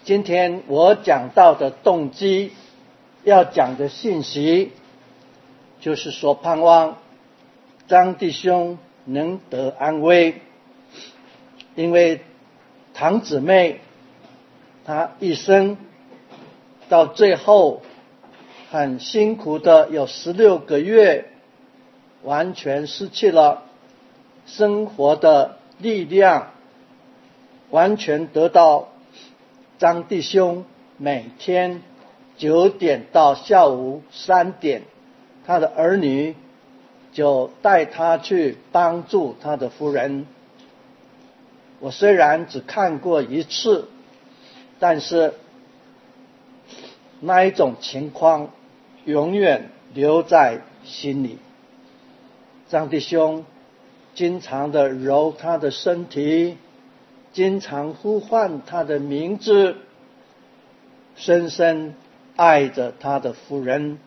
今天我讲到的动机，要讲的信息，就是说盼望张弟兄能得安慰，因为堂姊妹她一生到最后很辛苦的有16个月，完全失去了生活的力量，完全得到张弟兄每天9点到下午3点，他的儿女就带他去帮助他的夫人。我虽然只看过一次，但是那一种情况永远留在心里。张弟兄经常的揉他的身体，经常呼唤他的名字，深深爱着他的夫人。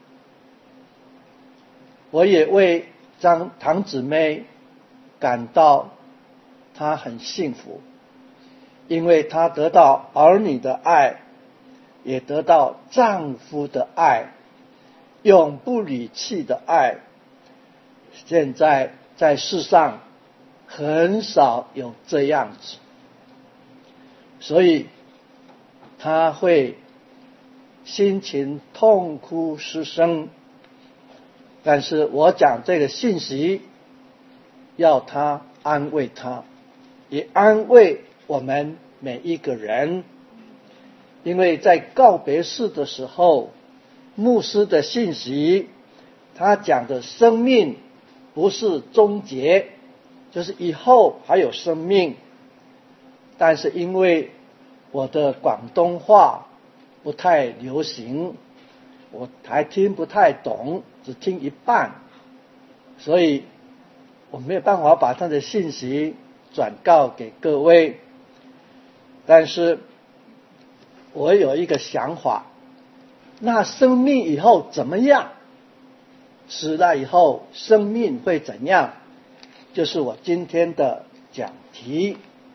我也为堂姊妹感到她很幸福，因为她得到儿女的爱，也得到丈夫的爱，永不离弃的爱。现在在世上很少有这样子，所以她会心情痛哭失声。但是我讲这个信息，要他安慰他，也安慰我们每一个人。因为在告别式的时候，牧师的信息，他讲的生命不是终结，就是以后还有生命。但是因为我的广东话不太流行，我还听不太懂，只听一半，所以我没有办法把他的信息转告给各位。但是我有一个想法，那生命以后怎么样？死了以后生命会怎样？就是我今天的讲题。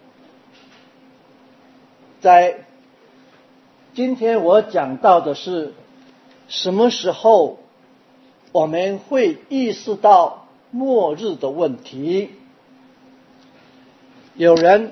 在今天我讲到的是什么时候我们会意识到末日的问题。有人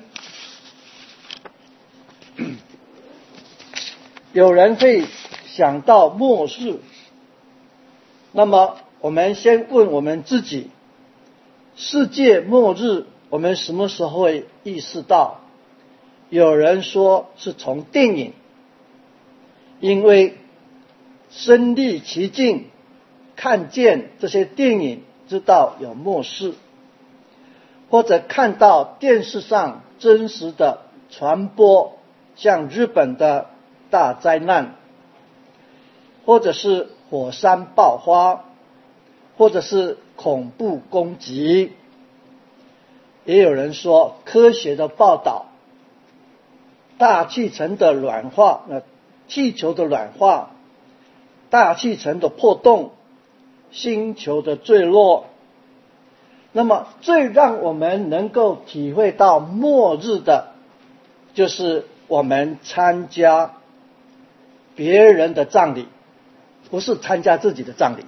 会想到末日，那么我们先问我们自己，世界末日我们什么时候会意识到？有人说是从电影，因为身历其境，看见这些电影知道有末世，或者看到电视上真实的传播，像日本的大灾难，或者是火山爆发，或者是恐怖攻击。也有人说科学的报道，大气层的软化，气球的软化，大气层的破洞，星球的坠落。那么最让我们能够体会到末日的，就是我们参加别人的葬礼，不是参加自己的葬礼。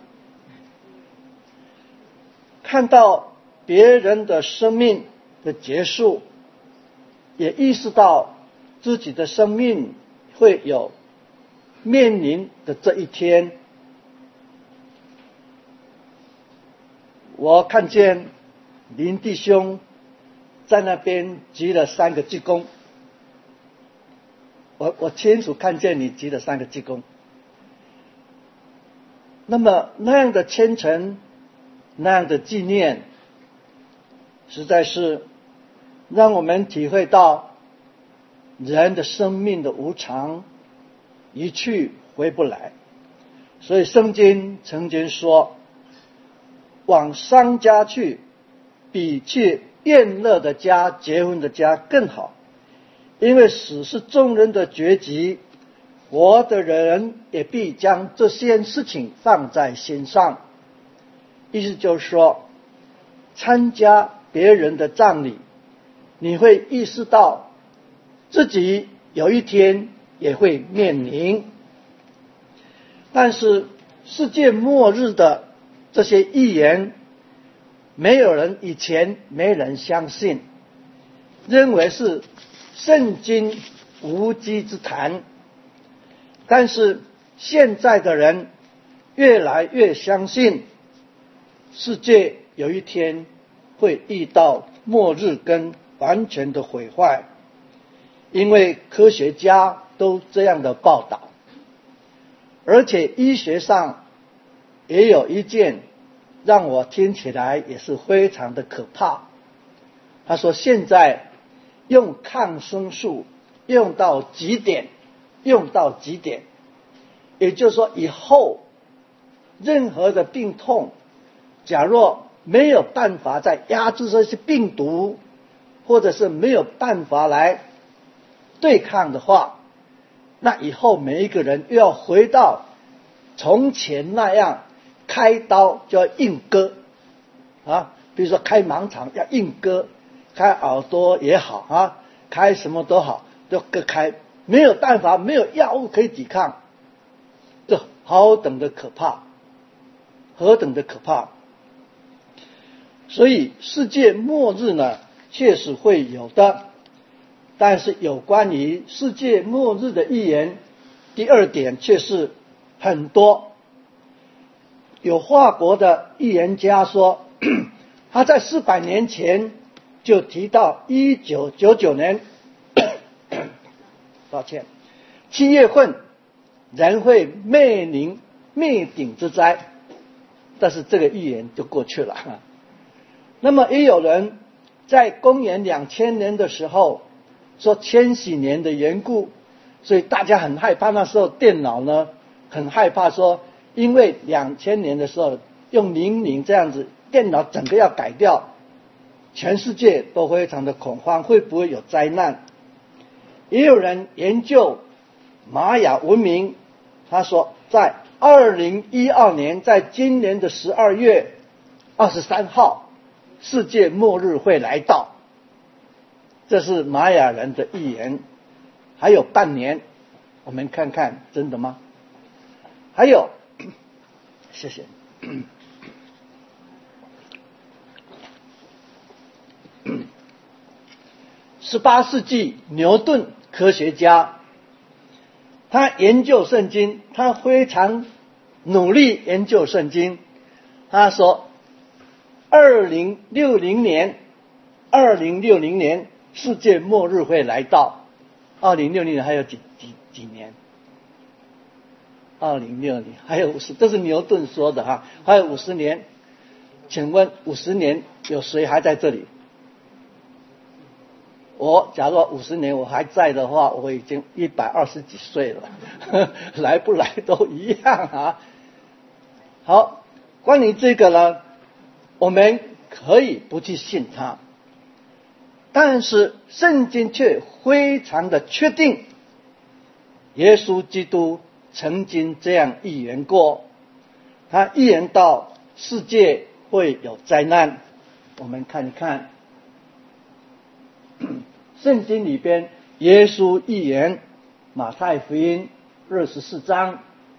看到别人的生命的结束，也意识到自己的生命会有面临的这一天。我看见林弟兄在那边鞠了3个鞠躬，我清楚看见你鞠了3个鞠躬。那么那样的虔诚，那样的纪念，实在是让我们体会到人的生命的无常，一去回不来。所以圣经曾经说，往商家去，比去宴乐的家、结婚的家更好，因为死是众人的结局，活的人也必将这些事情放在心上。意思就是说，参加别人的葬礼，你会意识到自己有一天也会面临。但是世界末日的这些预言，以前没人相信，认为是圣经无稽之谈。但是现在的人越来越相信，世界有一天会遇到末日跟完全的毁坏，因为科学家都这样的报道。而且医学上也有一件让我听起来也是非常的可怕。他说现在用抗生素用到极点，也就是说以后任何的病痛，假若没有办法再压制这些病毒，或者是没有办法来对抗的话，那以后每一个人又要回到从前那样，开刀就要硬割比如说开盲肠要硬割，开耳朵也好开什么都好，都割开，没有办法，没有药物可以抵抗，这何等的可怕，所以世界末日呢确实会有的。但是有关于世界末日的预言，第二点却是很多。有法国的预言家说，他在400年前就提到1999年7月份人会面临灭顶之灾，但是这个预言就过去了。那么也有人在公元2000年的时候说千禧年的缘故，所以大家很害怕。那时候电脑呢很害怕，说因为2000年的时候用00这样子，电脑整个要改掉，全世界都非常的恐慌，会不会有灾难。也有人研究玛雅文明，他说在2012年，在今年的12月23号世界末日会来到，这是玛雅人的预言。还有半年，我们看看真的吗？还有谢谢18世纪牛顿科学家，他研究圣经，他非常努力研究圣经。他说2060年世界末日会来到。2060年还有几年？2060年还有50，这是牛顿说的还有50年。请问50年有谁还在这里？假如50年我还在的话，我已经120几岁了，来不来都一样好，关于这个呢，我们可以不去信它，但是圣经却非常的确定，耶稣基督曾经这样预言过，他预言到世界会有灾难。我们看一看圣经里边耶稣预言，马太福音24章，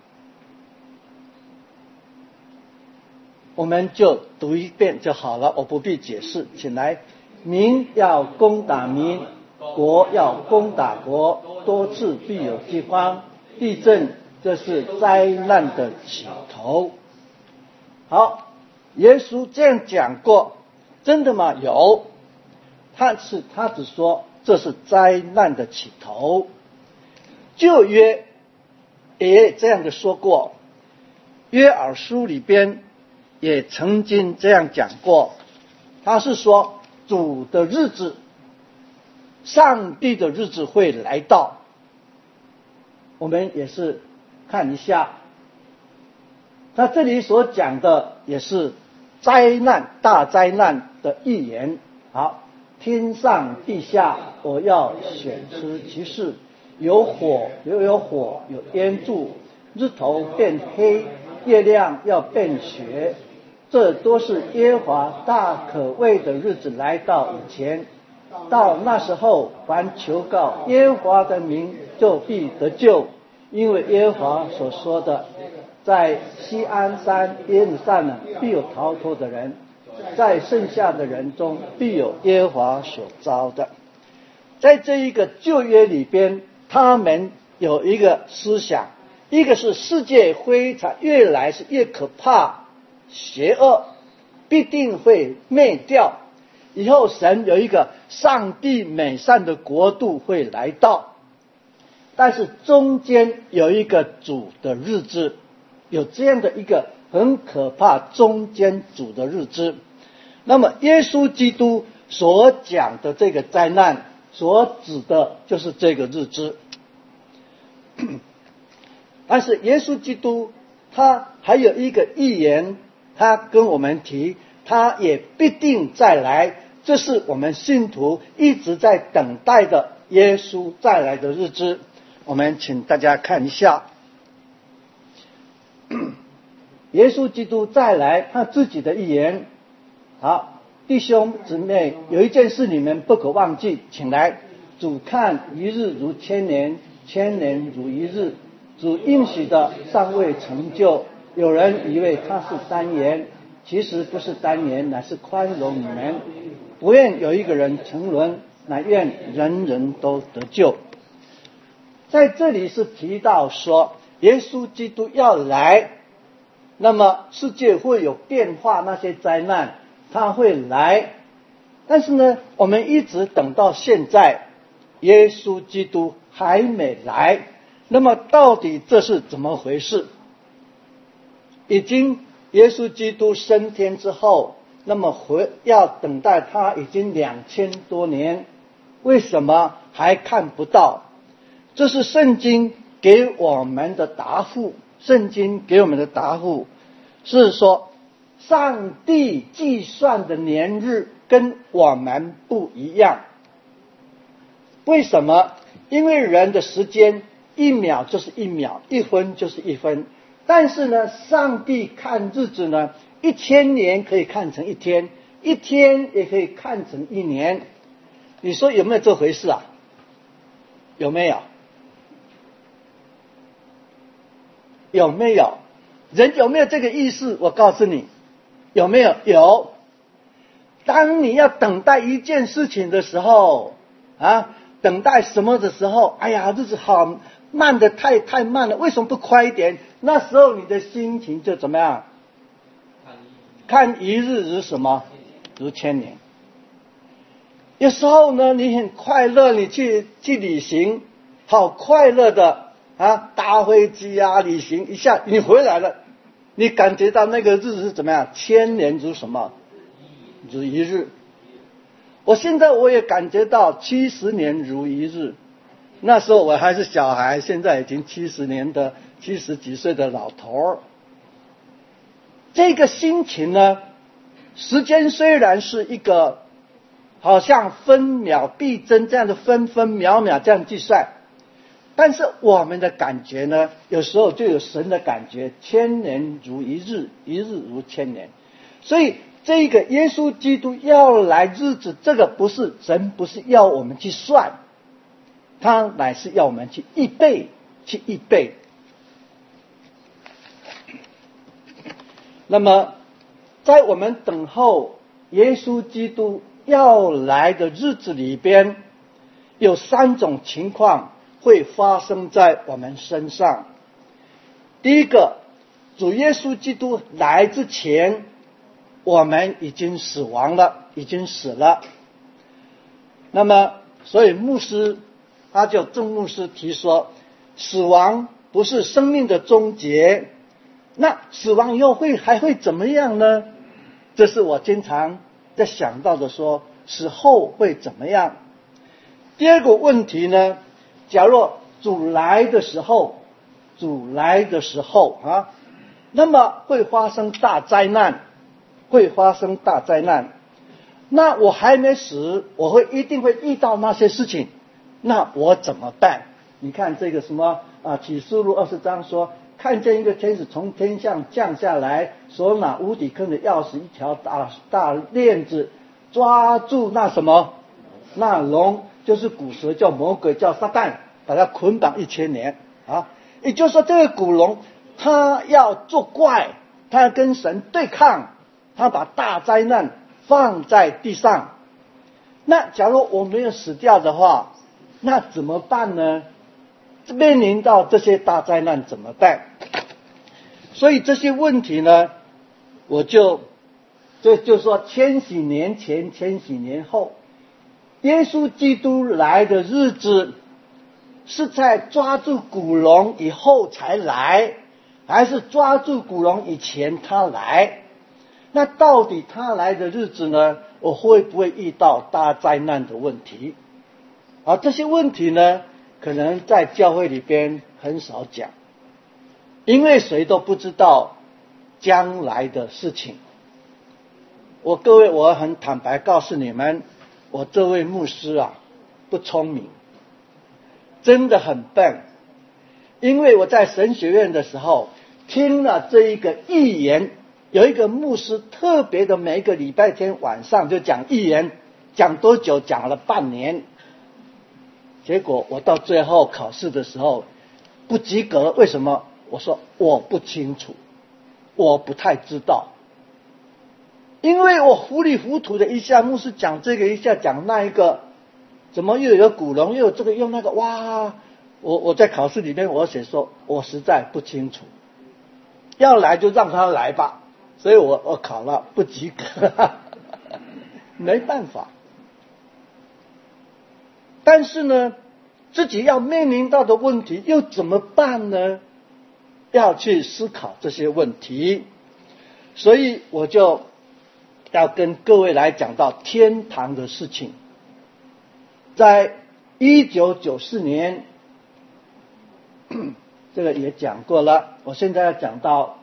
我们就读一遍就好了，我不必解释。请来，民要攻打民，国要攻打国，多次必有饥荒、地震，这是灾难的起头。好，耶稣这样讲过，真的吗？有，他只说这是灾难的起头。旧约也这样的说过，约珥书里边也曾经这样讲过，他是说主的日子，上帝的日子会来到。我们也是看一下，他这里所讲的也是灾难，大灾难的预言。好，天上地下我要显出其事，有火，有烟柱，日头变黑，月亮要变血，这都是耶和华大可畏的日子来到以前， 到那时候，凡求告耶和华的名，就必得救，因为耶和华所说的，在锡安山耶路撒冷必有逃脱的人，在剩下的人中必有耶和华所招的。在这一个旧约里边，他们有一个思想，一个是世界非常越来是越可怕，邪恶必定会灭掉，以后神有一个上帝美善的国度会来到，但是中间有一个主的日子，有这样的一个很可怕中间主的日子。那么耶稣基督所讲的这个灾难所指的就是这个日子。但是耶稣基督他还有一个预言，他跟我们提，他也必定再来，这是我们信徒一直在等待的耶稣再来的日子。我们请大家看一下耶稣基督再来他自己的预言。好，弟兄姊妹，有一件事你们不可忘记，请来，主看一日如千年，千年如一日，主应许的尚未成就。有人以为他是单言，其实不是单言，乃是宽容你们，不愿有一个人沉沦，乃愿人人都得救。在这里是提到说耶稣基督要来，那么世界会有变化，那些灾难他会来，但是呢我们一直等到现在耶稣基督还没来，那么到底这是怎么回事？已经耶稣基督升天之后，那么要等待他已经2000多年，为什么还看不到？这是圣经给我们的答复。圣经给我们的答复是说，上帝计算的年日跟我们不一样。为什么？因为人的时间一秒就是一秒，一分就是一分，但是呢上帝看日子呢，1000年可以看成一天，一天也可以看成一年。你说有没有这回事啊？有没有？有没有？人有没有这个意识？我告诉你，有没有？有。当你要等待一件事情的时候啊，等待什么的时候，哎呀，日子好慢的，太慢了，为什么不快一点？那时候你的心情就怎么样？看一日如什么？如千年。有时候呢你很快乐，你去旅行，好快乐的啊，搭飞机啊，旅行一下你回来了，你感觉到那个日子是怎么样？1000年如什么？如一日。我现在我也感觉到70年如一日，那时候我还是小孩，现在已经70几岁的老头。这个心情呢，时间虽然是一个好像分秒必争这样的分分秒秒这样计算，但是我们的感觉呢，有时候就有神的感觉，1000年如一日，一日如千年。所以这个耶稣基督要来日子，这个不是神不是要我们去算，他乃是要我们去预备。那么在我们等候耶稣基督要来的日子里边，有3种情况会发生在我们身上。第一个，主耶稣基督来之前，我们已经死亡了，已经死了。那么所以牧师郑牧师提说，死亡不是生命的终结，那死亡以后还会怎么样呢？这是我经常在想到的，说死后会怎么样。第二个问题呢，假若主来的时候啊，那么会发生大灾难，那我还没死，我一定会遇到那些事情，那我怎么办？你看这个什么启示录20章说，看见一个天使从天上降下来，手拿无底坑的钥匙，一条大链子，抓住那什么那龙就是古蛇，叫魔鬼，叫撒旦，把它捆绑1000年啊。也就是说，这个古龙他要作怪，他要跟神对抗，他把大灾难放在地上。那假如我没有死掉的话，那怎么办呢？面临到这些大灾难怎么办？所以这些问题呢，就说千禧年前、千禧年后，耶稣基督来的日子是在抓住古龙以后才来，还是抓住古龙以前他来？那到底他来的日子呢，我会不会遇到大灾难的问题？这些问题呢，可能在教会里边很少讲，因为谁都不知道将来的事情。各位，我很坦白告诉你们，我这位牧师不聪明，真的很笨。因为我在神学院的时候听了这一个预言，有一个牧师特别的，每一个礼拜天晚上就讲预言，讲多久？讲了半年。结果我到最后考试的时候不及格，为什么？我说我不清楚，我不太知道。因为我糊里糊涂的，一下牧师讲这个，一下讲那一个，怎么又有古龙，又有这个，又那个，哇！我在考试里面我写说，我实在不清楚，要来就让他来吧。所以我考了不及格，没办法。但是呢，自己要面临到的问题又怎么办呢？要去思考这些问题，所以我就要跟各位来讲到天堂的事情。在1994年，这个也讲过了，我现在要讲到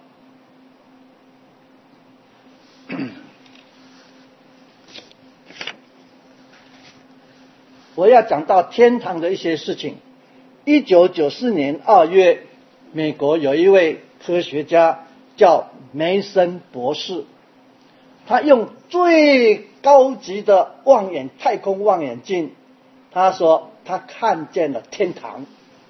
我要讲到天堂的一些事情。1994年2月，美国有一位科学家叫梅森博士，他用最高级的太空望远镜，他说他看见了天堂，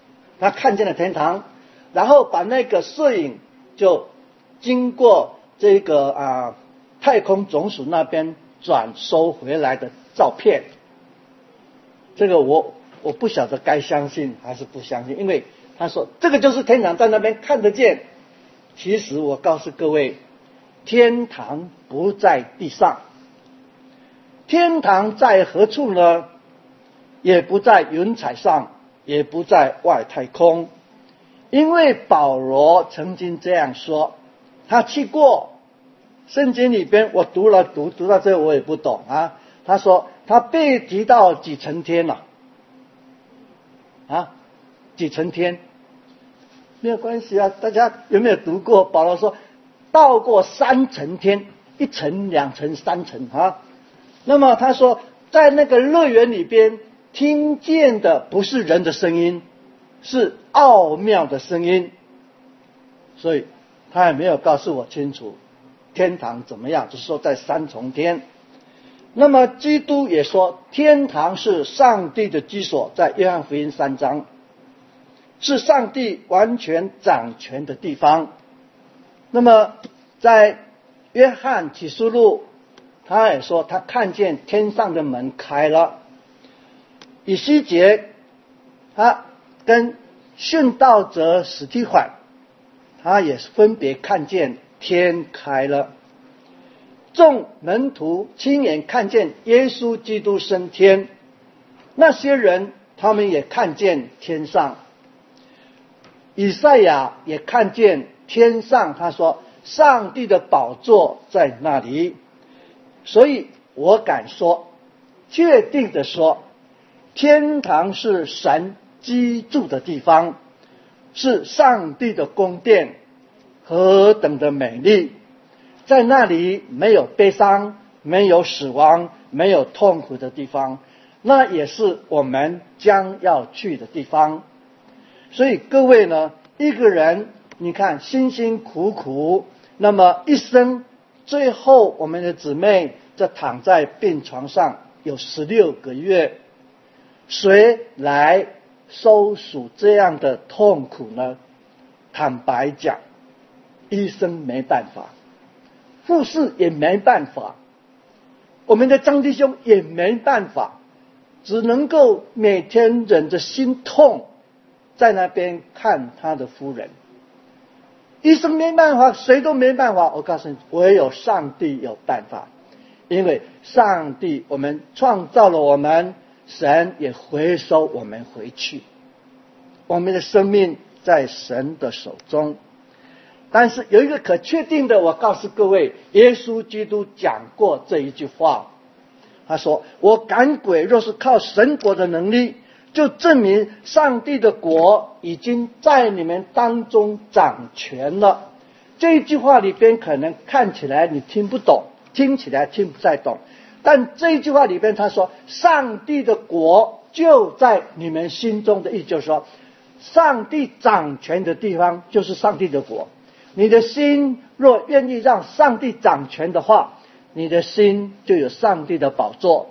然后把那个摄影就经过这个太空总署那边转收回来的照片。这个我不晓得该相信还是不相信，因为他说这个就是天堂，在那边看得见。其实我告诉各位，天堂不在地上，天堂在何处呢？也不在云彩上，也不在外太空。因为保罗曾经这样说，他去过，圣经里边我读到这我也不懂他说他被提到几层天了几层天没有关系大家有没有读过？保罗说到过3层天，1层、2层、3层那么他说在那个乐园里边听见的不是人的声音，是奥妙的声音。所以他也没有告诉我清楚天堂怎么样，只是说在3重天。那么基督也说天堂是上帝的居所，在约翰福音3章，是上帝完全掌权的地方。那么在约翰启示录，他也说他看见天上的门开了。以西结他跟殉道者史提反，他也分别看见天开了。众门徒亲眼看见耶稣基督升天，那些人他们也看见天上。以赛亚也看见天上，他说上帝的宝座在那里。所以我敢说，确定的说，天堂是神居住的地方，是上帝的宫殿，何等的美丽！在那里没有悲伤，没有死亡，没有痛苦的地方，那也是我们将要去的地方。所以各位呢，一个人你看辛辛苦苦，那么一生最后我们的姊妹就躺在病床上， 有16个月，谁来收赎这样的痛苦呢？坦白讲，医生没办法，护士也没办法，我们的张弟兄也没办法，只能够每天忍着心痛在那边看他的夫人。医生没办法，谁都没办法，我告诉你，唯有上帝有办法。因为上帝我们创造了我们，神也回收我们回去，我们的生命在神的手中。但是有一个可确定的，我告诉各位，耶稣基督讲过这一句话，他说，我赶鬼若是靠神国的能力，就证明上帝的国已经在你们当中掌权了。这一句话里边可能看起来你听不懂，听起来听不太懂，但这一句话里边他说上帝的国就在你们心中的意思，就是说上帝掌权的地方就是上帝的国。你的心若愿意让上帝掌权的话，你的心就有上帝的宝座，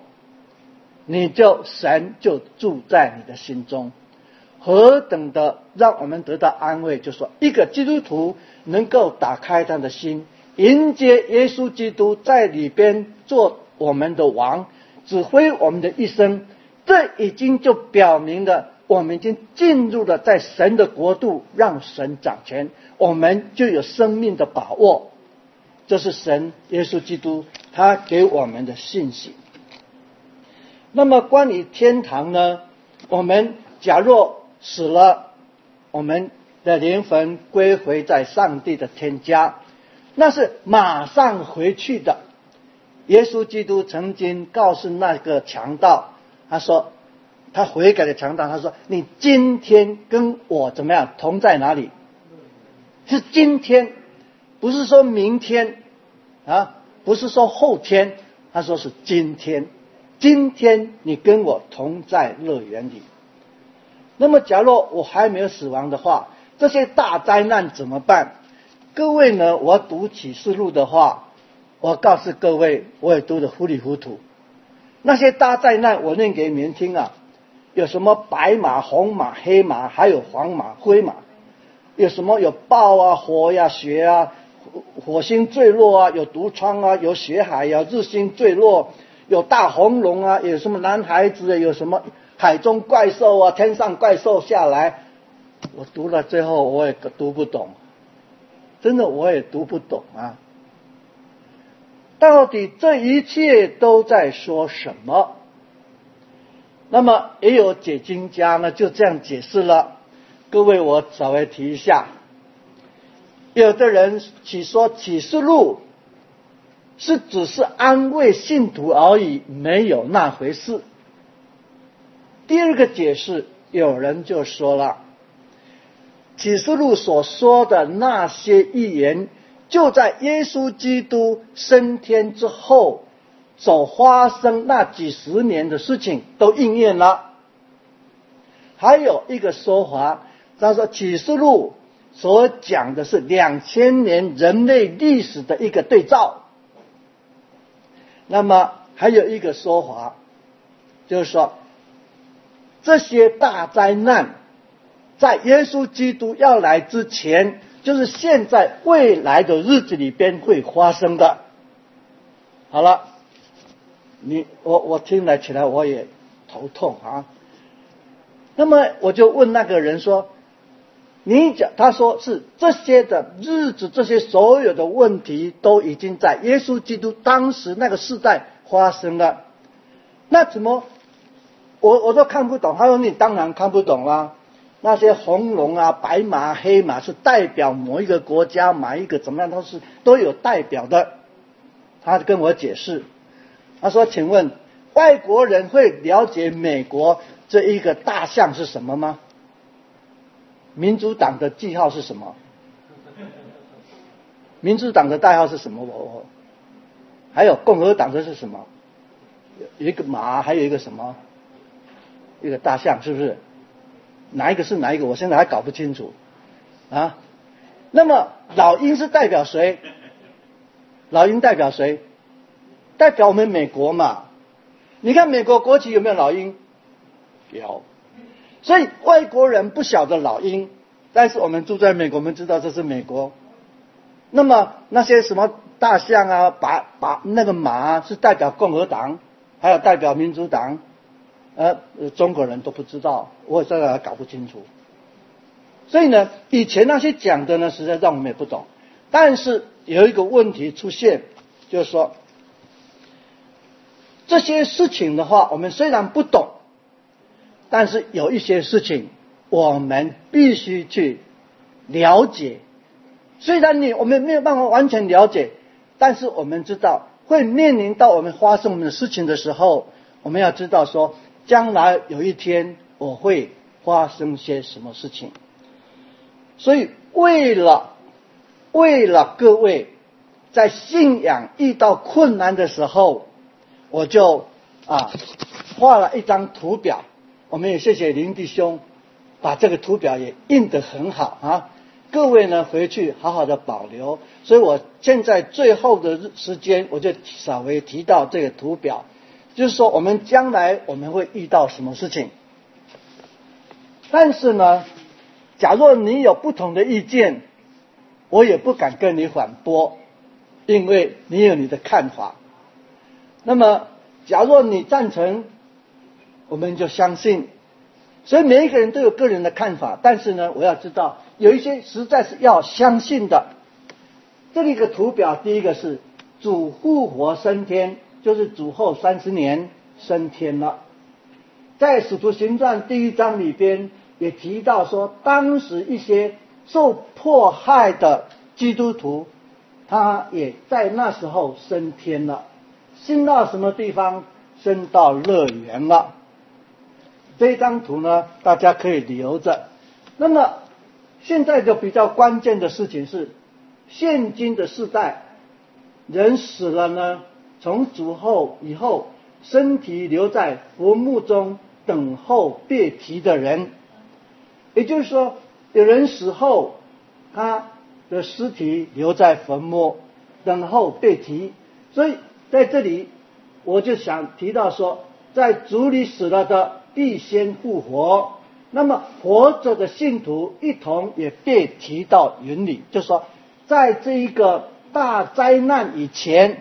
神就住在你的心中。何等的让我们得到安慰，就是说一个基督徒能够打开他的心，迎接耶稣基督在里边做我们的王，指挥我们的一生，这已经就表明了我们已经进入了在神的国度，让神掌权，我们就有生命的把握。这是神耶稣基督他给我们的信息。那么关于天堂呢，我们假若死了，我们的灵魂归回在上帝的天家，那是马上回去的。耶稣基督曾经告诉那个强盗，他说他悔改的强盗，他说你今天跟我怎么样同在哪里？是今天，不是说明天啊，不是说后天，他说是今天，今天你跟我同在乐园里。那么假如我还没有死亡的话，这些大灾难怎么办？各位呢，我读启示录的话，我告诉各位，我也读得糊里糊涂。那些大灾难我念给你们听啊，有什么白马、红马、黑马，还有黄马、灰马，有什么有豹啊、火呀、雪啊，火星坠落啊，有毒疮啊，有血海啊，日星坠落，有大红龙啊，有什么男孩子，有什么海中怪兽啊，天上怪兽下来，我读了最后我也读不懂，真的我也读不懂啊。到底这一切都在说什么？那么也有解经家呢就这样解释了，各位我稍微提一下。有的人说启示录是只是安慰信徒而已，没有那回事。第二个解释，有人就说了，启示录所说的那些预言，就在耶稣基督升天之后所发生那几十年的事情都应验了。还有一个说法，他说启示录所讲的是2000年人类历史的一个对照。那么还有一个说法，就是说这些大灾难在耶稣基督要来之前，就是现在未来的日子里边会发生的。好了，我听了起来我也头痛啊。那么我就问那个人说，他说是这些的日子，这些所有的问题都已经在耶稣基督当时那个世代发生了，那怎么我都看不懂？他说你当然看不懂啦，那些红龙啊、白马、黑马是代表某一个国家，某一个怎么样都有代表的。他跟我解释，他说请问外国人会了解美国这一个大象是什么吗？民主党的记号是什么？民主党的代号是什么？还有共和党的是什么？有一个马，还有一个什么？一个大象，是不是？哪一个是哪一个？我现在还搞不清楚啊。那么老鹰是代表谁？老鹰代表谁？代表我们美国嘛。 你看美国国旗有没有老鹰？有。所以外国人不晓得老鹰，但是我们住在美国，我们知道这是美国。那么那些什么大象啊，把那个马啊，是代表共和党，还有代表民主党，中国人都不知道，我这个搞不清楚。所以呢，以前那些讲的呢，实在让我们也不懂。但是有一个问题出现，就是说这些事情的话，我们虽然不懂，但是有一些事情我们必须去了解。虽然我们没有办法完全了解，但是我们知道会面临到我们发生我们的事情的时候，我们要知道说，将来有一天我会发生些什么事情。所以为了各位在信仰遇到困难的时候，我就画了一张图表。我们也谢谢林弟兄把这个图表也印得很好啊。各位呢回去好好的保留。所以我现在最后的时间，我就稍微提到这个图表，就是说我们将来我们会遇到什么事情。但是呢，假若你有不同的意见，我也不敢跟你反驳，因为你有你的看法。那么假若你赞成，我们就相信。所以每一个人都有个人的看法，但是呢，我要知道有一些实在是要相信的。这里一个图表，第一个是主复活升天，就是主后30年升天了。在使徒行传第1章里边也提到说，当时一些受迫害的基督徒，他也在那时候升天了。升到什么地方？升到乐园了。这张图呢，大家可以留着。那么现在就比较关键的事情是，现今的世代人死了呢，从主后以后，身体留在坟墓中等候被提的人。也就是说，有人死后，他的尸体留在坟墓等候被提。所以在这里我就想提到说，在主里死了的必先复活，那么活着的信徒一同也被提到云里。就是说在这一个大灾难以前，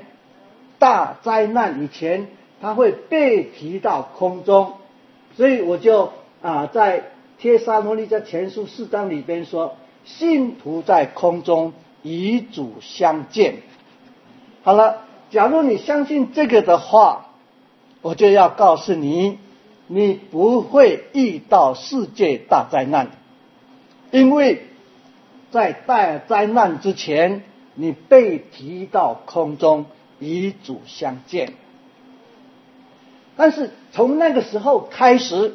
他会被提到空中。所以我就在帖撒罗尼迦前书4章里边说，信徒在空中与主相见。好了，假如你相信这个的话，我就要告诉你，你不会遇到世界大灾难，因为在大灾难之前，你被提到空中与主相见。但是从那个时候开始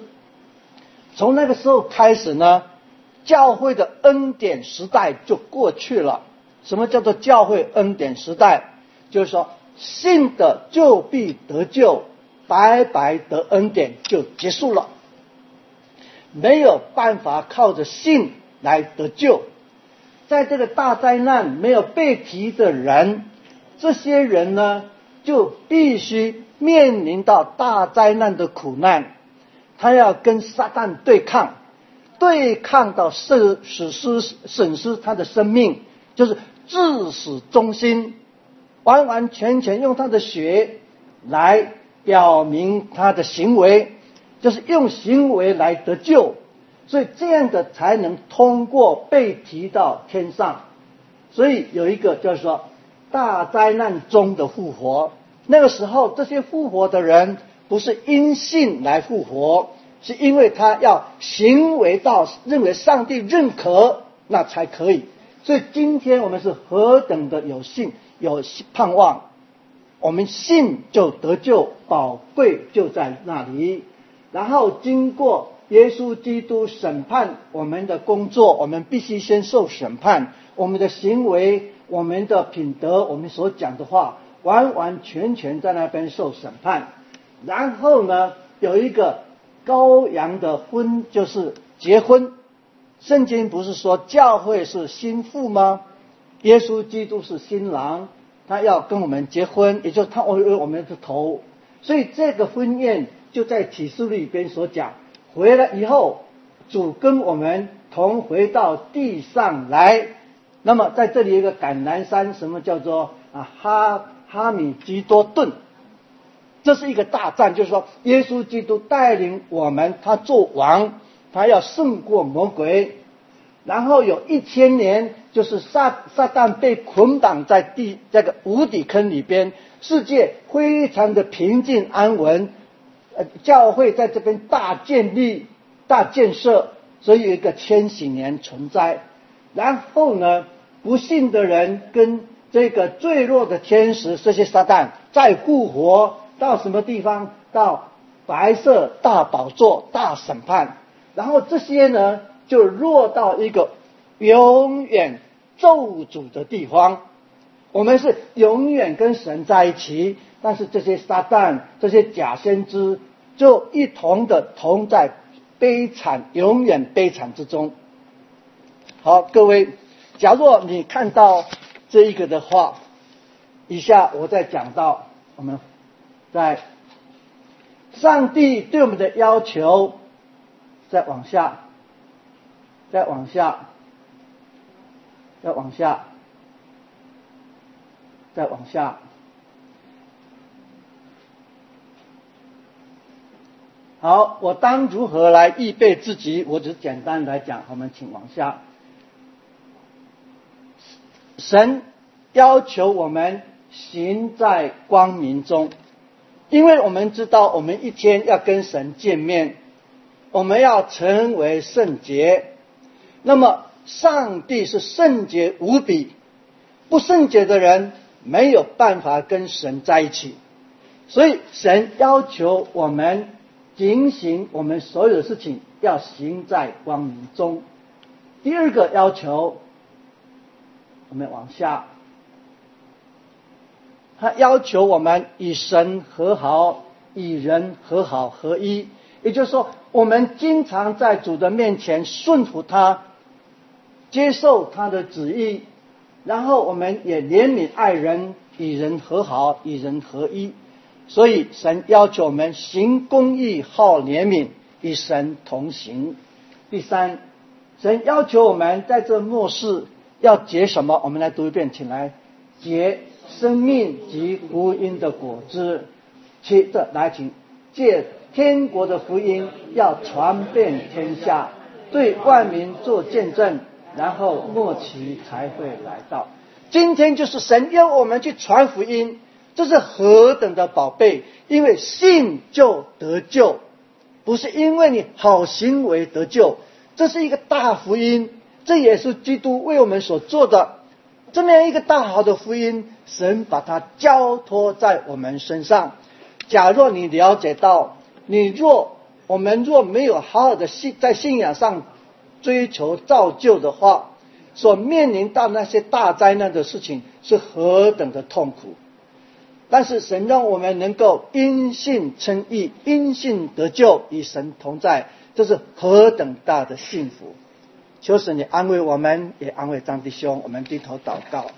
呢，教会的恩典时代就过去了。什么叫做教会恩典时代？就是说信的就必得救，白白得恩典就结束了，没有办法靠着信来得救。在这个大灾难没有被提的人，这些人呢就必须面临到大灾难的苦难，他要跟撒旦对抗到损失他的生命，就是至死忠心，完完全全用他的血来表明他的行为，就是用行为来得救。所以这样的才能通过被提到天上。所以有一个就是说大灾难中的复活，那个时候这些复活的人不是因信来复活，是因为他要行为到认为上帝认可，那才可以。所以今天我们是何等的有信有盼望，我们信就得救，宝贵就在那里。然后经过耶稣基督审判我们的工作，我们必须先受审判，我们的行为，我们的品德，我们所讲的话，完完全全在那边受审判。然后呢，有一个羔羊的婚，就是结婚。圣经不是说教会是新妇吗？耶稣基督是新郎，他要跟我们结婚，也就是他为我们的头。 所以这个婚宴就在启示录里边所讲，回来以后主跟我们同回到地上来。那么在这里有一个橄榄山，什么叫做哈米基多顿，这是一个大战，就是说耶稣基督带领我们，他做王，他要胜过魔鬼。然后有1000年，就是撒旦被捆绑在这个无底坑里边，世界非常的平静安稳，教会在这边大建立大建设，所以有一个千禧年存在。然后呢，不信的人跟这个坠落的天使，这些撒旦再复活到什么地方？到白色大宝座大审判。然后这些呢就落到一个永远咒诅的地方。我们是永远跟神在一起，但是这些撒旦这些假先知就一同在悲惨永远悲惨之中。好，各位，假若你看到这一个的话，以下我再讲到我们在上帝对我们的要求，再往下。好，我当如何来预备自己？我只简单来讲，我们请往下。神要求我们行在光明中，因为我们知道我们一天要跟神见面，我们要成为圣洁。那么上帝是圣洁无比，不圣洁的人没有办法跟神在一起，所以神要求我们警醒，我们所有的事情要行在光明中。第二个要求，我们往下，他要求我们与神和好，与人和好合一。也就是说，我们经常在主的面前顺服他，接受他的旨意，然后我们也怜悯爱人，与人和好，与人合一。所以神要求我们行公义，好怜悯，与神同行。第三，神要求我们在这末世要结什么？我们来读一遍，请来结生命及福音的果子。请借天国的福音要传遍天下，对万民做见证，然后末期才会来到。今天就是神要我们去传福音，这是何等的宝贝！因为信就得救，不是因为你好行为得救，这是一个大福音，这也是基督为我们所做的。这么样一个大好的福音，神把它交托在我们身上。假若你了解到，我们若没有好好的在信仰上追求造就的话，所面临到那些大灾难的事情是何等的痛苦。但是神让我们能够因信称义，因信得救，与神同在，这是何等大的幸福。求神你安慰我们，也安慰张弟兄。我们低头祷告。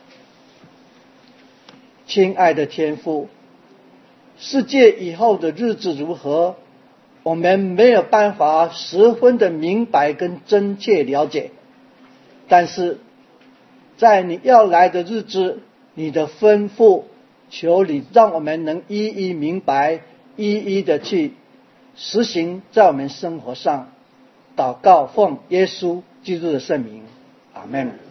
亲爱的天父，世界以后的日子如何，我们没有办法十分的明白跟真切了解，但是在你要来的日子，你的吩咐，求你让我们能一一明白，一一的去实行在我们生活上。祷告奉耶稣基督的圣名，阿们。